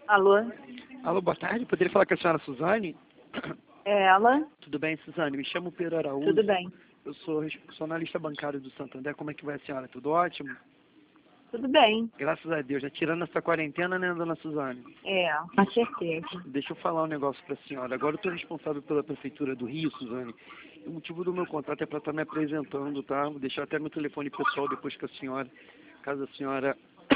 Alô? Alô, boa tarde. Poderia falar com a senhora Suzane? É ela? Tudo bem, Suzane? Me chamo Pedro Araújo. Tudo bem. Eu sou analista bancário do Santander. Como é que vai a senhora? Tudo ótimo? Tudo bem. Graças a Deus. Já tirando essa quarentena, né, dona Suzane? É, com certeza. Deixa eu falar um negócio para a senhora. Agora eu estou responsável pela Prefeitura do Rio, Suzane. O motivo do meu contato é para estar me apresentando, tá? Vou deixar até meu telefone pessoal depois que a senhora, caso a senhora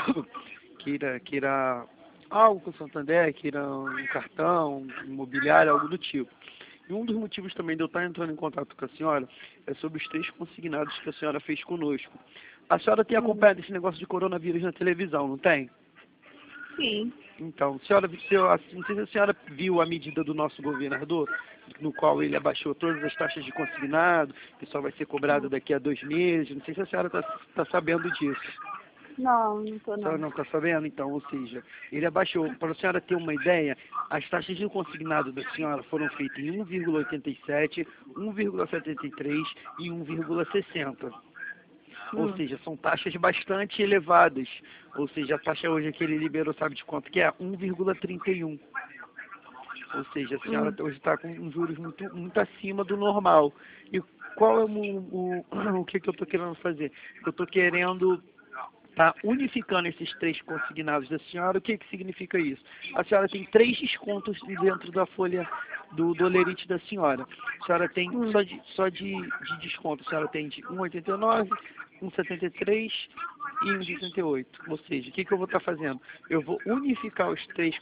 queira algo com o Santander, queira um cartão, um imobiliário, algo do tipo. E um dos motivos também de eu estar entrando em contato com a senhora é sobre os 3 consignados que a senhora fez conosco. A senhora tem acompanhado esse negócio de coronavírus na televisão, não tem? Sim. Então, senhora, não sei se a senhora viu a medida do nosso governador, no qual ele abaixou todas as taxas de consignado, que só vai ser cobrado daqui a 2 meses. Não sei se a senhora está sabendo disso. Não, não tô A senhora não. não está sabendo? Então, ou seja, ele abaixou. Para a senhora ter uma ideia, as taxas de consignado da senhora foram feitas em 1,87, 1,73 e 1,60. Ou seja, são taxas bastante elevadas. Ou seja, a taxa hoje que ele liberou, sabe de quanto que é? 1,31. Ou seja, a senhora hoje está com juros muito acima do normal. E qual é o que eu estou querendo fazer? Eu estou querendo unificando esses 3 consignados da senhora. O que significa isso? A senhora tem 3 descontos dentro da folha do Olerite da senhora. A senhora tem só de desconto, a senhora tem de 1,89, 1,73 e 1,68. Ou seja, o que eu vou estar fazendo? Eu vou unificar os três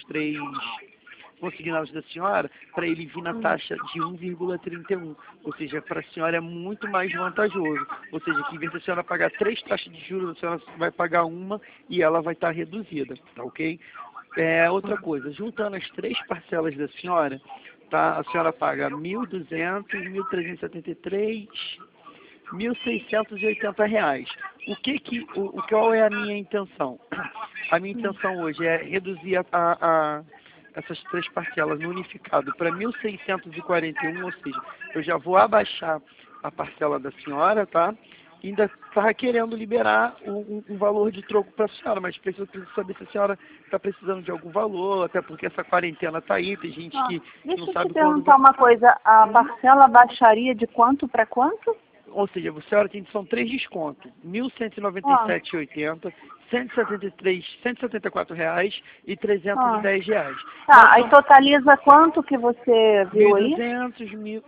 consignados da senhora para ele vir na taxa de 1,31. Ou seja, para a senhora é muito mais vantajoso. Ou seja, que em vez da senhora pagar 3 taxas de juros, a senhora vai pagar uma e ela vai estar reduzida, tá ok? Outra coisa, juntando as 3 parcelas da senhora, tá? A senhora paga R$ 1.200, R$ 1.373, R$ 1.680. Qual é a minha intenção? A minha intenção hoje é reduzir essas 3 parcelas no unificado para 1.641, ou seja, eu já vou abaixar a parcela da senhora, tá? Ainda estava querendo liberar um valor de troco para a senhora, mas preciso saber se a senhora está precisando de algum valor, até porque essa quarentena está aí, tem gente que não sabe quando... Deixa eu te perguntar uma coisa, a parcela baixaria de quanto para quanto? Ou seja, a senhora são 3 descontos, R$ 1.197,80, R$ 174 reais e R$ 310 reais. Tá, aí totaliza quanto que você viu aí? 1.200,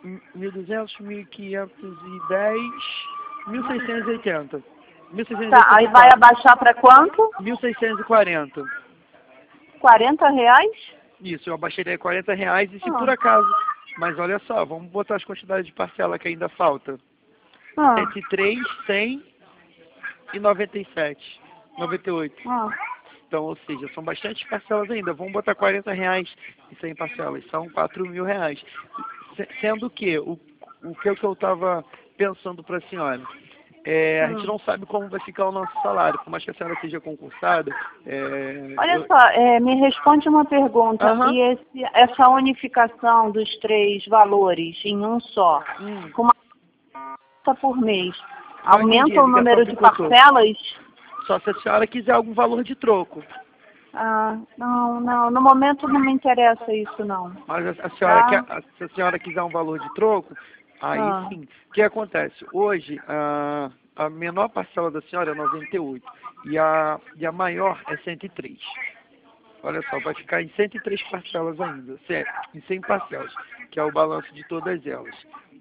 1.510, 1.680. Tá, aí vai abaixar para quanto? 1.640. R$ 40? Isso, eu abaixaria R$ 40 reais e se por acaso... Mas olha só, vamos botar as quantidades de parcela que ainda falta. 103, 100 e 97, 98. Então, ou seja, são bastantes parcelas ainda. Vamos botar R$ 40 reais e 100 parcelas. São R$ 4.000 reais. Sendo que o que eu estava pensando para a senhora, a gente não sabe como vai ficar o nosso salário. Por mais que a senhora seja concursada... Olha só, me responde uma pergunta. E essa unificação dos 3 valores em um só, com uma por mês, aumenta o número de parcelas? Só se a senhora quiser algum valor de troco. Não, no momento não me interessa isso não. Mas se a senhora quiser um valor de troco, aí sim. O que acontece? Hoje, a menor parcela da senhora é 98 e a maior é 103. Olha só, vai ficar em 103 parcelas ainda, em 100 parcelas, que é o balanço de todas elas.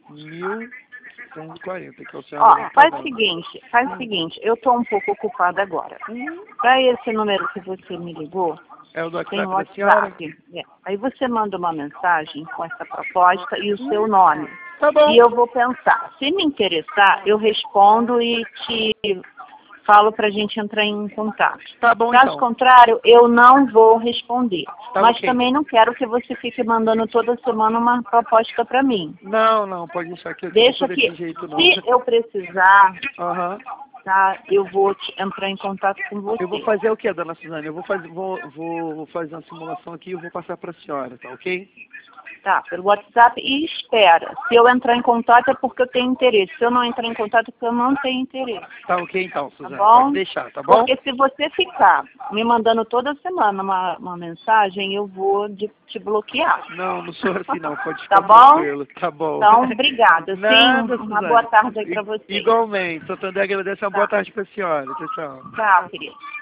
1.140, que é o senhor. Faz o seguinte, eu estou um pouco ocupada agora. Para esse número que você me ligou, é o do tem WhatsApp da senhora? Aí você manda uma mensagem com essa proposta e o seu nome. Tá bom. E eu vou pensar. Se me interessar, eu respondo e te falo para a gente entrar em contato. Tá bom, Caso contrário, eu não vou responder. Mas ok. também não quero que você fique mandando toda semana uma proposta para mim. Não, pode deixar que eu Deixa não que, desse jeito, não. se eu precisar, tá? Eu vou entrar em contato com você. Eu vou fazer o que, dona Suzane? Eu vou fazer uma simulação aqui e eu vou passar para a senhora, tá ok? Tá, pelo WhatsApp e espera. Se eu entrar em contato é porque eu tenho interesse. Se eu não entrar em contato é porque eu não tenho interesse. Tá ok então, Suzane. Tá bom? Pode deixar, tá bom? Porque se você ficar me mandando toda semana uma mensagem, eu vou te bloquear. Não, não sou assim não. Pode ficar Tá bom? tranquilo. Tá bom. Então, obrigada. Nada, Sim, uma Suzane. boa tarde aí pra você. Igualmente. Só também agradecer uma boa Tá. tarde para a senhora. Tchau, tchau. Tchau, querido.